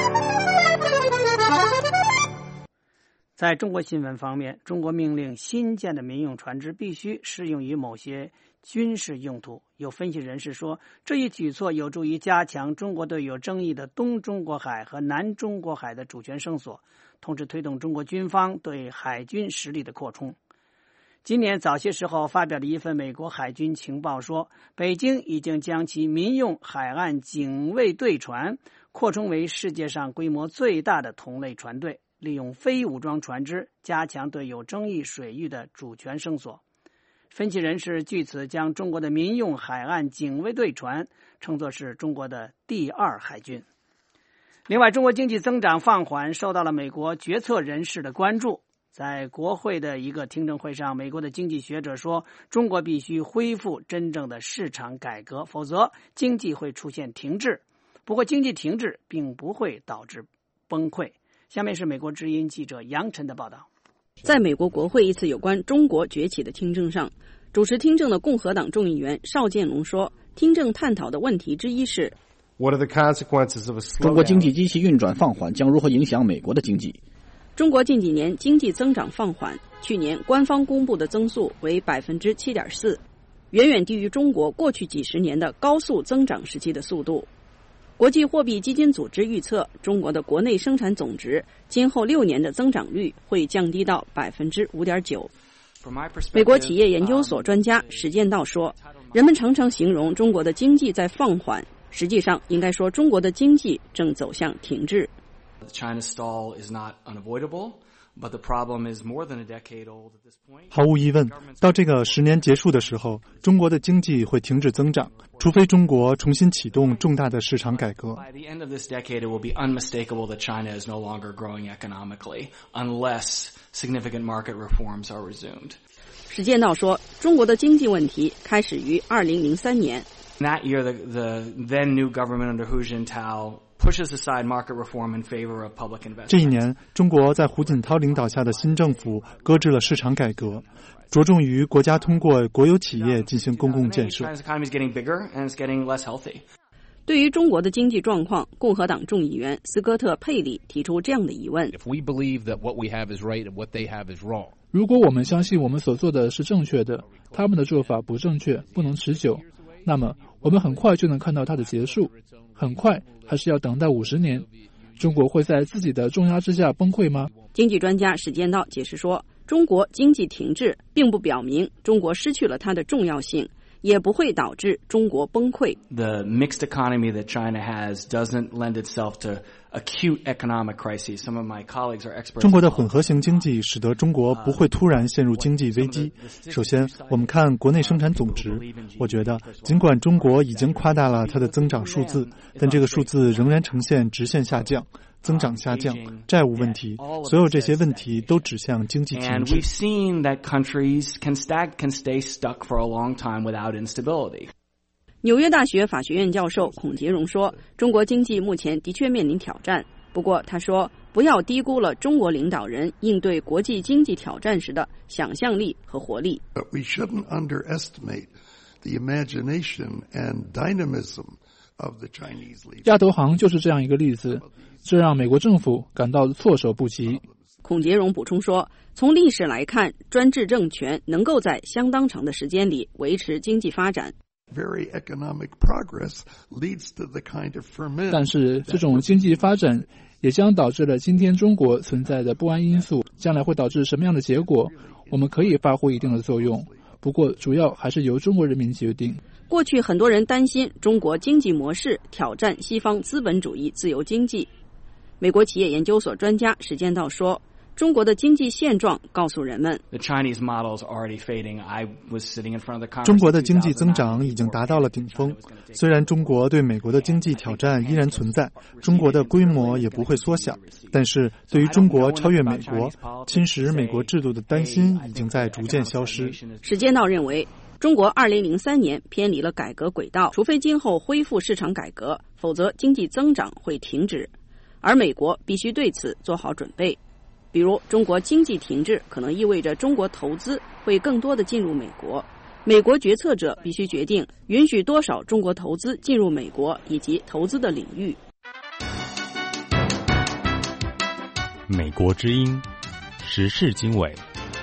在中国新闻方面，中国命令新建的民用船只必须适用于某些军事用途。有分析人士说，这一举措有助于加强中国对有争议的东中国海和南中国海的主权声索，同时推动中国军方对海军实力的扩充。今年早些时候发表的一份美国海军情报说，北京已经将其民用海岸警卫队船扩充为世界上规模最大的同类船队，利用非武装船只加强对有争议水域的主权声索。分析人士据此将中国的民用海岸警卫队船称作是中国的第二海军。另外，中国经济增长放缓受到了美国决策人士的关注。在国会的一个听证会上，美国的经济学者说，中国必须恢复真正的市场改革，否则经济会出现停滞。不过，经济停滞并不会导致崩溃。下面是美国之音记者杨晨的报道。 在美国国会一次有关中国崛起的听证上，主持听证的共和党众议员邵建龙说，听证探讨的问题之一是， 中国经济机器运转放缓将如何影响美国的经济？ 中国近几年经济增长放缓，去年官方公布的增速为 百分之七点四， 远远低于中国过去几十年的高速增长时期的速度。国际货币基金组织预测，中国的国内生产总值今后六年的增长率会降低到 百分之五点九。 美国企业研究所专家史建道说，人们常常形容中国的经济在放缓，实际上应该说中国的经济正走向停滞。 毫无疑问，到这个十年结束的时候，中国的经济会停止增长，除非中国重新启动重大的市场改革。 史建道说，中国的经济问题开始于二零零三年， That year, the, the then new government under Hu Jintao pushes aside market reform in favor of public investment. 这一年，中国在胡锦涛领导下的新政府搁置了市场改革，着重于国家通过国有企业进行公共建设。 China's economy is getting bigger and it's getting less healthy. 对于中国的经济状况，共和党众议员斯科特·佩里提出这样的疑问： If we believe that what we have is right and what they have is wrong. 如果我们相信我们所做的是正确的，他们的做法不正确，不能持久，那么我们很快就能看到它的结束。很快，还是要等待五十年？中国会在自己的重压之下崩溃吗？ 经济专家史建道解释说，中国经济停滞并不表明中国失去了它的重要性，也不会导致中国崩溃。 The mixed economy that China has doesn't lend itself to acute economic crises. Some of my colleagues are experts. 中国的混合型经济使得中国不会突然陷入经济危机。首先，我们看国内生产总值，我觉得尽管中国已经夸大了它的增长数字，但这个数字仍然呈现直线下降。增长下降、债务问题，所有这些问题都指向经济停滞。 And we've seen that countries can stag can stay stuck for a long time without instability. 纽约大学法学院教授孔杰荣说，中国经济目前的确面临挑战，不过他说，不要低估了中国领导人应对国际经济挑战时的想象力和活力。 But we shouldn't underestimate the imagination and dynamism of the Chinese leaders. 亚投行就是这样一个例子，这让美国政府感到措手不及。 孔杰荣补充说，从历史来看，专制政权能够在相当长的时间里维持经济发展。 Very economic progress leads to the kind of ferment. 但是这种经济发展也将导致了今天中国存在的不安因素，将来会导致什么样的结果？我们可以发挥一定的作用，不过主要还是由中国人民决定。 过去很多人担心中国经济模式挑战西方资本主义自由经济。美国企业研究所专家史建道说，中国的经济现状告诉人们， The Chinese model is already fading. I was sitting in front of the Congress. 中国的经济增长已经达到了顶峰。虽然中国对美国的经济挑战依然存在，中国的规模也不会缩小，但是对于中国超越美国、侵蚀美国制度的担心已经在逐渐消失。 史建道认为，中国二零零三年偏离了改革轨道，除非今后恢复市场改革，否则经济增长会停止，而美国必须对此做好准备。比如，中国经济停滞可能意味着中国投资会更多的进入美国，美国决策者必须决定允许多少中国投资进入美国以及投资的领域。 美国之音，时事经纬。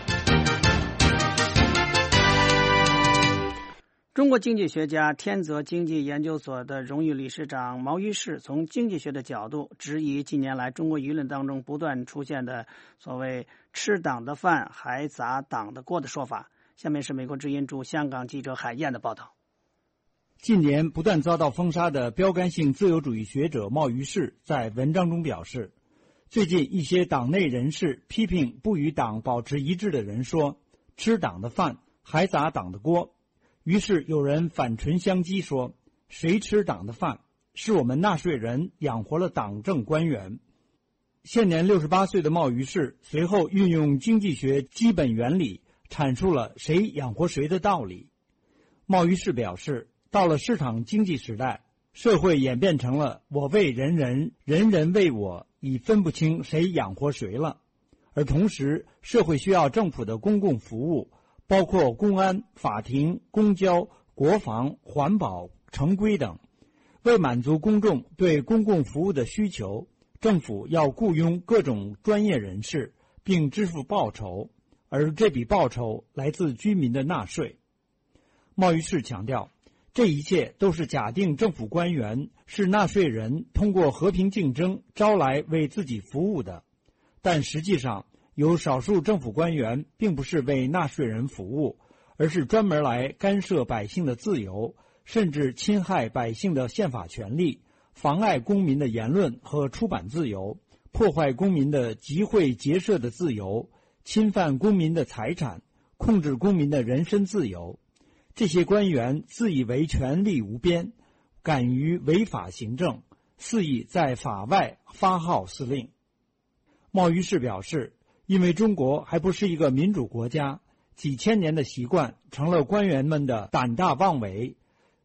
中国经济学家天泽经济研究所的荣誉理事长毛于轼从经济学的角度质疑近年来中国舆论当中不断出现的所谓吃党的饭还砸党的锅的说法。下面是美国之音驻香港记者海燕的报道。 近年不断遭到封杀的标杆性自由主义学者毛于轼在文章中表示，最近一些党内人士批评不与党保持一致的人说，吃党的饭还砸党的锅。于是有人反唇相讥说，谁吃党的饭？是我们纳税人养活了党政官员。现年六十八岁的毛于轼随后运用经济学基本原理阐述了谁养活谁的道理。毛于轼表示，到了市场经济时代，社会演变成了我为人人，人人为我，已分不清谁养活谁了。而同时，社会需要政府的公共服务，包括公安、法庭、公交、国防、环保、城规等。为满足公众对公共服务的需求，政府要雇佣各种专业人士，并支付报酬，而这笔报酬来自居民的纳税。毛于轼强调，这一切都是假定政府官员是纳税人通过和平竞争招来为自己服务的，但实际上有少数政府官员并不是为纳税人服务，而是专门来干涉百姓的自由，甚至侵害百姓的宪法权利，妨碍公民的言论和出版自由，破坏公民的集会结社的自由，侵犯公民的财产，控制公民的人身自由。这些官员自以为权力无边，敢于违法行政，肆意在法外发号施令。毛于轼表示，因为中国还不是一个民主国家，几千年的习惯成了官员们的胆大妄为。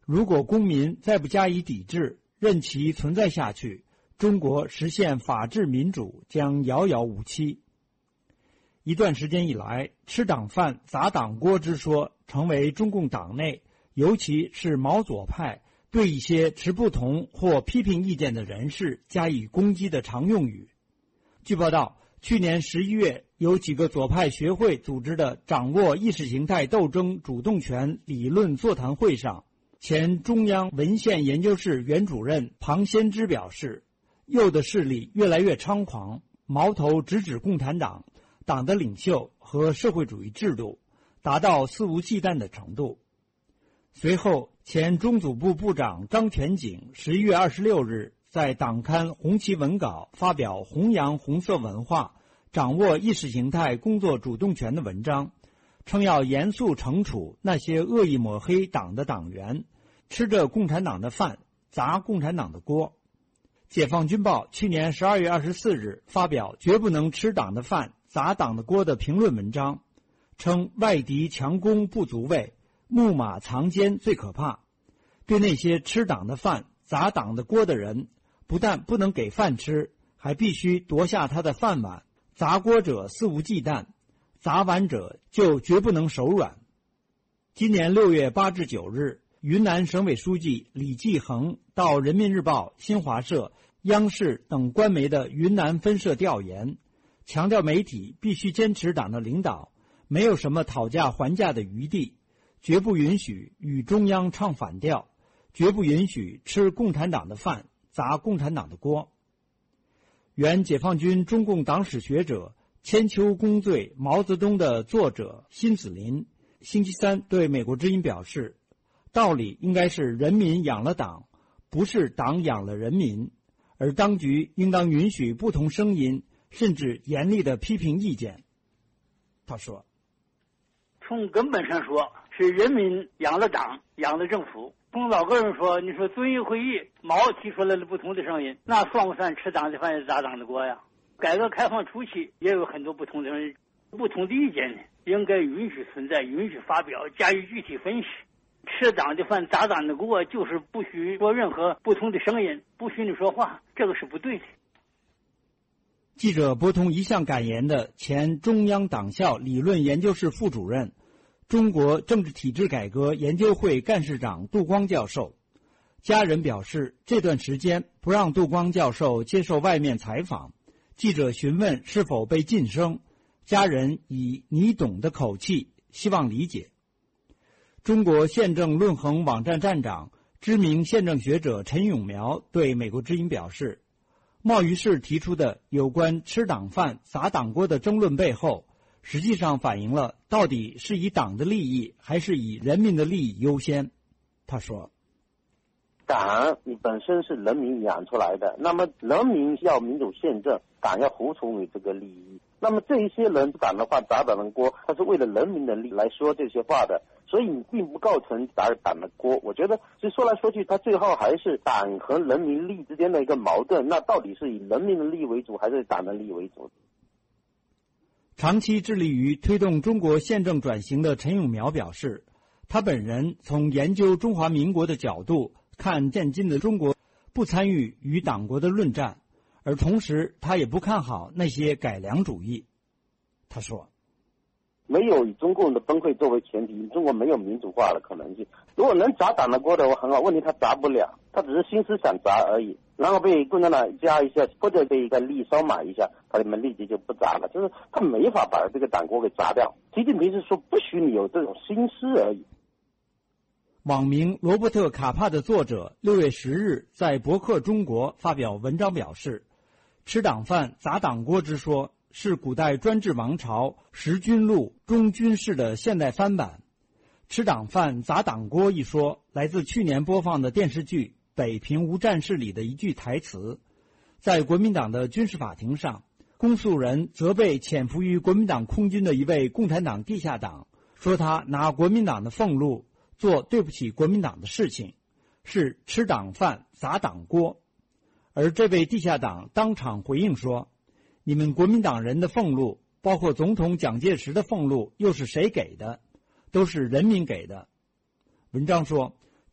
如果公民再不加以抵制，任其存在下去，中国实现法治民主将遥遥无期。一段时间以来，吃党饭砸党锅之说成为中共党内，尤其是毛左派对一些持不同或批评意见的人士加以攻击的常用语。据报道，去年十一月，有几个左派学会组织的掌握意识形态斗争主动权理论座谈会上，前中央文献研究室原主任庞先之表示，右的势力越来越猖狂，矛头直指共产党、党的领袖和社会主义制度，达到肆无忌惮的程度。随后，前中组部部长张全景十一月二十六日在党刊《红旗文稿》发表弘扬红色文化、掌握意识形态工作主动权的文章，称要严肃惩处那些恶意抹黑党的党员，吃着共产党的饭，砸共产党的锅。解放军报去年十二月二十四日发表绝不能吃党的饭、砸党的锅的评论文章，称外敌强攻不足畏，木马藏奸最可怕。对那些吃党的饭、砸党的锅的人，不但不能给饭吃，还必须夺下他的饭碗。砸锅者肆无忌惮，砸碗者就绝不能手软。今年六月八至九日，云南省委书记李继恒到人民日报、新华社、央视等官媒的云南分社调研，强调媒体必须坚持党的领导，没有什么讨价还价的余地，绝不允许与中央唱反调，绝不允许吃共产党的饭、砸共产党的锅。原解放军中共党史学者、千秋公罪毛泽东的作者辛子林星期三对美国之音表示，道理应该是人民养了党，不是党养了人民，而当局应当允许不同声音，甚至严厉的批评意见。他说， 从根本上说，是人民养了党，养了政府。从老个人说，你说遵义会议，毛提出来了不同的声音，那算不算吃党的饭、砸党的锅呀？改革开放初期也有很多不同的人、不同的意见呢，应该允许存在，允许发表，加以具体分析。吃党的饭、砸党的锅，就是不许说任何不同的声音，不许你说话，这个是不对的。 记者拨通一向感言的前中央党校理论研究室副主任、中国政治体制改革研究会干事长杜光教授，家人表示，这段时间不让杜光教授接受外面采访，记者询问是否被晋升，家人以你懂的口气希望理解。中国宪政论衡网站站长、知名宪政学者陈永苗对美国之音表示，贸于市提出的有关吃党饭、砸党锅的争论背后，实际上反映了到底是以党的利益还是以人民的利益优先。他说， 党你本身是人民养出来的，那么人民要民主宪政，党要服从于这个利益。那么这一些人讲的话，砸党的锅，他是为了人民的利益来说这些话的，所以你并不构成砸党的锅。我觉得其实说来说去，他最后还是党和人民利益之间的一个矛盾，那到底是以人民的利益为主，还是党的利益为主？ 长期致力于推动中国宪政转型的陈永苗表示，他本人从研究中华民国的角度看现今的中国，不参与与党国的论战，而同时他也不看好那些改良主义。他说， 没有以中共的崩溃作为前提，中国没有民主化的可能性。如果能砸党的锅的话很好，问题他砸不了，他只是心思想砸而已，然后被共产党加一下，或者被一个利益收买一下，他们立即就不砸了，就是他没法把这个党锅给砸掉。习近平是说不许你有这种心思而已。 网名罗伯特·卡帕的作者六月十日在博客中国发表文章表示，吃党饭、砸党锅之说是古代专制王朝十君录中军事的现代翻版。吃党饭、砸党锅一说来自去年播放的电视剧《北平无战事》里的一句台词。在国民党的军事法庭上，公诉人责备潜伏于国民党空军的一位共产党地下党，说他拿国民党的俸禄做对不起国民党的事情，是吃党饭、砸党锅。而这位地下党当场回应说，你们国民党人的俸禄，包括总统蒋介石的俸禄，又是谁给的？都是人民给的。文章说，吃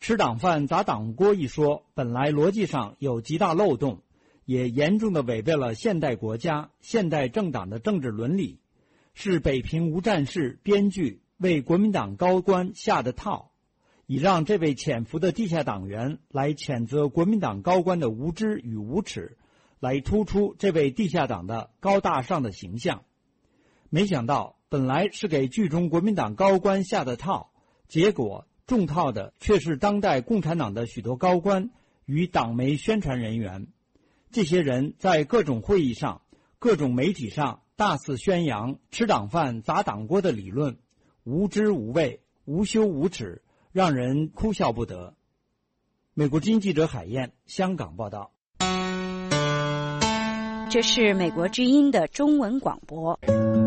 吃党饭砸党锅一说，本来逻辑上有极大漏洞，也严重的违背了现代国家、现代政党的政治伦理，是北平无战事编剧为国民党高官下的套，以让这位潜伏的地下党员来谴责国民党高官的无知与无耻，来突出这位地下党的高大上的形象。没想到本来是给剧中国民党高官下的套，结果中套的却是当代共产党的许多高官与党媒宣传人员。这些人在各种会议上、各种媒体上大肆宣扬吃党饭砸党锅的理论，无知无畏、无羞无耻，让人哭笑不得。美国之音记者海燕，香港报道。 这是美国之音的中文广播。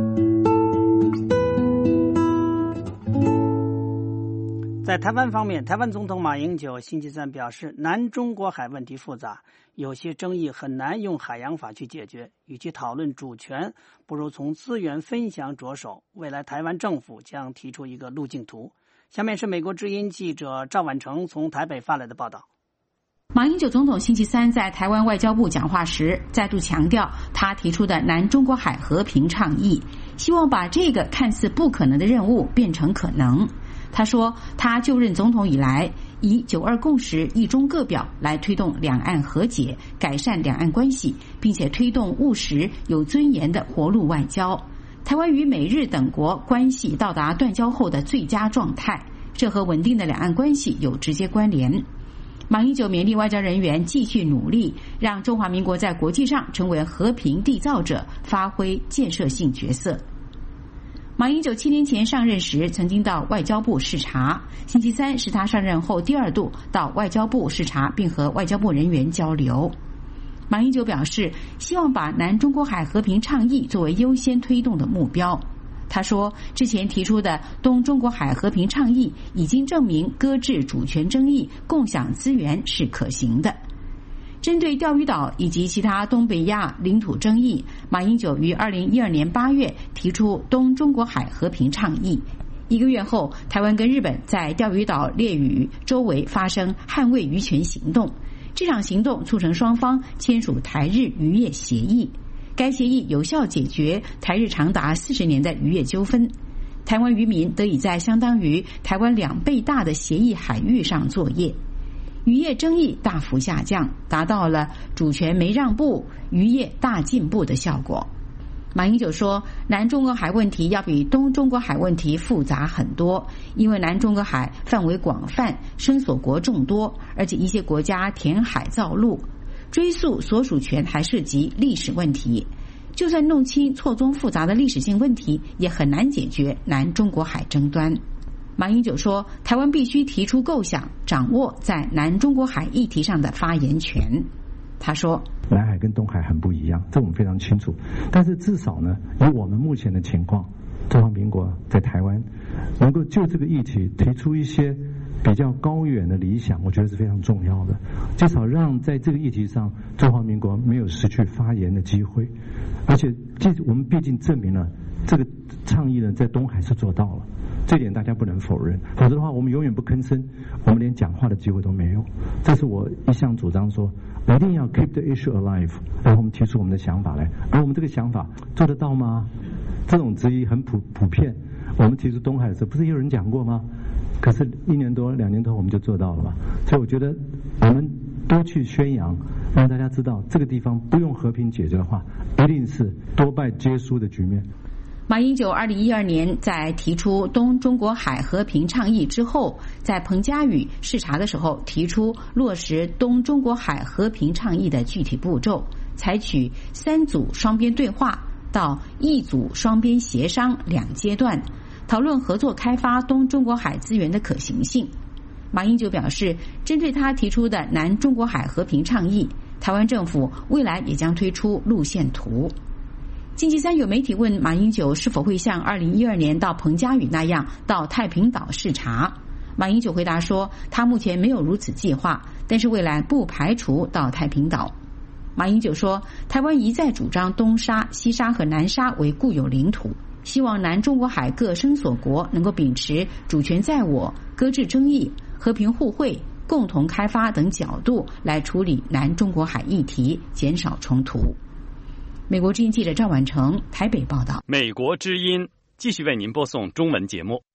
在台湾方面，台湾总统马英九星期三表示，南中国海问题复杂，有些争议很难用海洋法去解决，与其讨论主权，不如从资源分享着手。未来台湾政府将提出一个路径图。下面是美国之音记者赵婉成从台北发来的报道。 马英九总统星期三在台湾外交部讲话时，再度强调他提出的南中国海和平倡议，希望把这个看似不可能的任务变成可能。他说，他就任总统以来，以九二共识、一中各表来推动两岸和解，改善两岸关系，并且推动务实、有尊严的活路外交。台湾与美日等国关系到达断交后的最佳状态，这和稳定的两岸关系有直接关联。马英九勉励外交人员继续努力，让中华民国在国际上成为和平缔造者，发挥建设性角色。马英九七年前上任时曾经到外交部视察，星期三是他上任后第二度到外交部视察，并和外交部人员交流。马英九表示，希望把南中国海和平倡议作为优先推动的目标。他说，之前提出的东中国海和平倡议已经证明搁置主权争议、共享资源是可行的。针对钓鱼岛以及其他东北亚领土争议，马英九于二零一二年八月提出东中国海和平倡议。一个月后，台湾跟日本在钓鱼岛列屿周围发生捍卫渔权行动，这场行动促成双方签署台日渔业协议。该协议有效解决台日长达四十年的渔业纠纷，台湾渔民得以在相当于台湾两倍大的协议海域上作业。渔业争议大幅下降，达到了主权没让步、渔业大进步的效果。马英九说，南中国海问题要比东中国海问题复杂很多，因为南中国海范围广泛，生索国众多，而且一些国家填海造陆，追溯所属权还涉及历史问题。就算弄清错综复杂的历史性问题，也很难解决南中国海争端。马英九说，台湾必须提出构想，掌握在南中国海议题上的发言权。他说， 南海跟东海很不一样，这我们非常清楚，但是至少呢，以我们目前的情况，中华民国在台湾能够就这个议题提出一些比较高远的理想，我觉得是非常重要的，至少让在这个议题上中华民国没有失去发言的机会。而且我们毕竟证明了这个倡议呢在东海是做到了，这点大家不能否认，否则的话我们永远不吭声，我们连讲话的机会都没有。这是我一向主张说，我一定要 keep the issue alive， 然后我们提出我们的想法来，而我们这个想法做得到吗？这种质疑很普普遍，我们提出东海的时候不是也有人讲过吗？可是一年多两年多我们就做到了吧。所以我觉得我们多去宣扬，让大家知道这个地方不用和平解决的话，一定是多败皆输的局面。 马英九二零一二年在提出东中国海和平倡议之后，在彭佳屿视察的时候提出落实东中国海和平倡议的具体步骤，采取三组双边对话到一组双边协商两阶段，讨论合作开发东中国海资源的可行性。马英九表示，针对他提出的南中国海和平倡议，台湾政府未来也将推出路线图。星期三有媒体问马英九是否会像二零一二年到彭佳屿那样到太平岛视察，马英九回答说，他目前没有如此计划，但是未来不排除到太平岛。马英九说，台湾一再主张东沙、西沙和南沙为固有领土，希望南中国海各生所国能够秉持主权在我、搁置争议、和平互惠、 共同开发等角度来处理南中国海议题，减少冲突。美国之音记者赵婉成台北报道。 美国之音继续为您播送中文节目。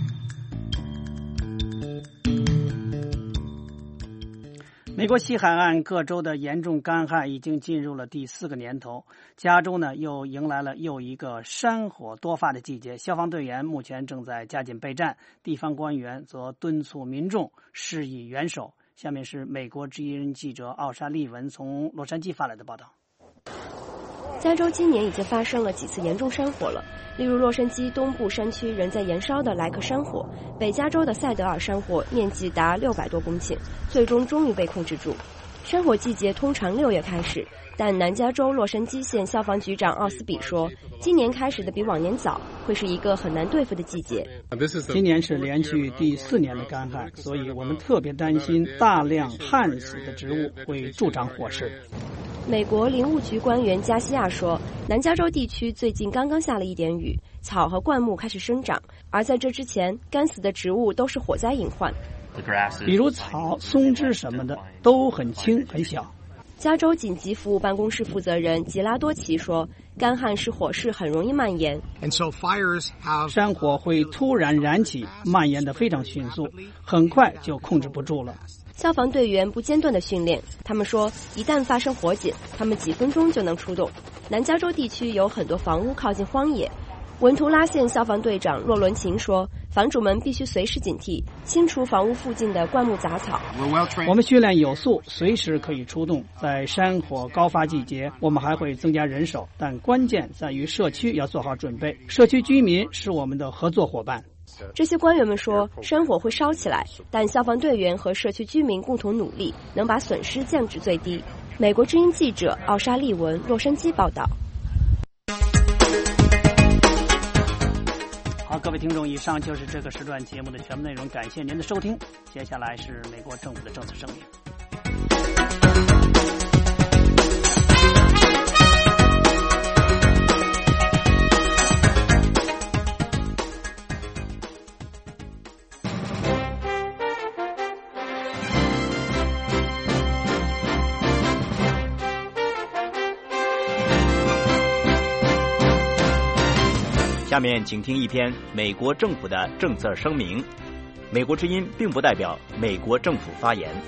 美国西海岸各州的严重干旱已经进入了第四个年头，加州呢又迎来了又一个山火多发的季节。消防队员目前正在加紧备战，地方官员则敦促民众施以援手。下面是美国之音记者奥莎丽文从洛杉矶发来的报道。 加州今年已经发生了几次严重山火了，例如洛杉矶东部山区仍在燃烧的莱克山火，北加州的塞德尔山火面积达六百多公顷，最终终于被控制住。山火季节通常六月开始，但南加州洛杉矶县消防局长奥斯比说，今年开始的比往年早，会是一个很难对付的季节。 今年是连续第四年的干旱，所以我们特别担心大量旱死的植物会助长火势。 美国林务局官员加西亚说，南加州地区最近刚刚下了一点雨，草和灌木开始生长，而在这之前，干死的植物都是火灾隐患， 比如草、松枝什么的都很轻很小。 加州紧急服务办公室负责人吉拉多奇说，干旱使火势很容易蔓延， 山火会突然燃起，蔓延得非常迅速，很快就控制不住了。 消防队员不间断的训练，他们说一旦发生火警，他们几分钟就能出动。南加州地区有很多房屋靠近荒野，文图拉县消防队长洛伦琴说，房主们必须随时警惕，清除房屋附近的灌木杂草。 我们训练有素，随时可以出动。在山火高发季节，我们还会增加人手，但关键在于社区要做好准备，社区居民是我们的合作伙伴。 这些官员们说，山火会烧起来，但消防队员和社区居民共同努力，能把损失降至最低。美国之音记者奥莎丽文，洛杉矶报道。 好，各位听众，以上就是这个时段节目的全部内容，感谢您的收听。接下来是美国政府的政策声明。 下面请听一篇美国政府的政策声明。美国之音并不代表美国政府发言。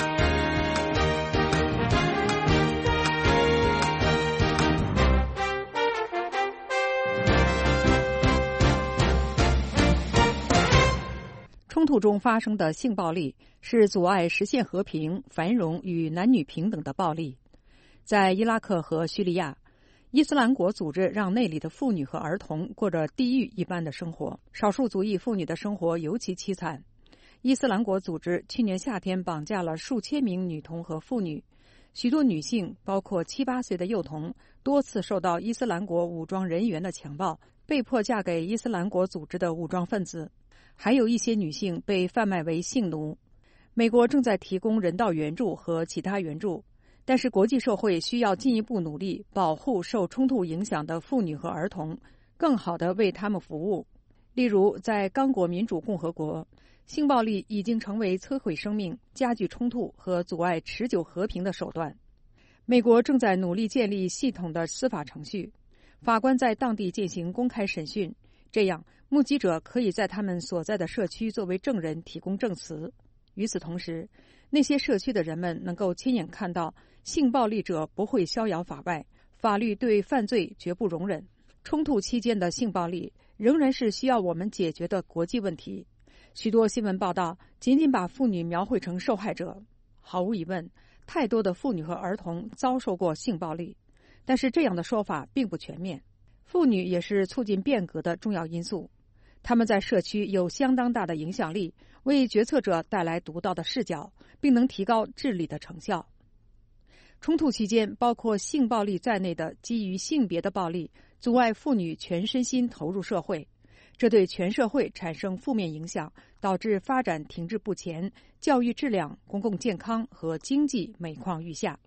冲突中发生的性暴力是阻碍实现和平、繁荣与男女平等的暴力。在伊拉克和叙利亚，伊斯兰国组织让那里的妇女和儿童过着地狱一般的生活，少数族裔妇女的生活尤其凄惨。伊斯兰国组织去年夏天绑架了数千名女童和妇女，许多女性，包括七八岁的幼童，多次受到伊斯兰国武装人员的强暴，被迫嫁给伊斯兰国组织的武装分子。还有一些女性被贩卖为性奴。美国正在提供人道援助和其他援助，但是国际社会需要进一步努力保护受冲突影响的妇女和儿童，更好地为他们服务。例如，在刚果民主共和国，性暴力已经成为摧毁生命、加剧冲突和阻碍持久和平的手段。美国正在努力建立系统的司法程序，法官在当地进行公开审讯，这样目击者可以在他们所在的社区作为证人提供证词。与此同时，那些社区的人们能够亲眼看到性暴力者不会逍遥法外，法律对犯罪绝不容忍。冲突期间的性暴力仍然是需要我们解决的国际问题。许多新闻报道仅仅把妇女描绘成受害者。毫无疑问，太多的妇女和儿童遭受过性暴力，但是这样的说法并不全面。妇女也是促进变革的重要因素，她们在社区有相当大的影响力，为决策者带来独到的视角，并能提高治理的成效。冲突期间，包括性暴力在内的基于性别的暴力，阻碍妇女全身心投入社会，这对全社会产生负面影响，导致发展停滞不前，教育质量、公共健康和经济每况愈下。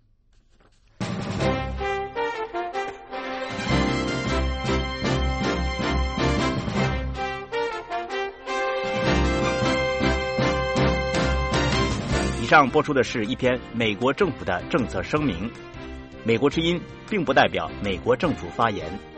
上播出的是一篇美国政府的政策声明，美国之音并不代表美国政府发言。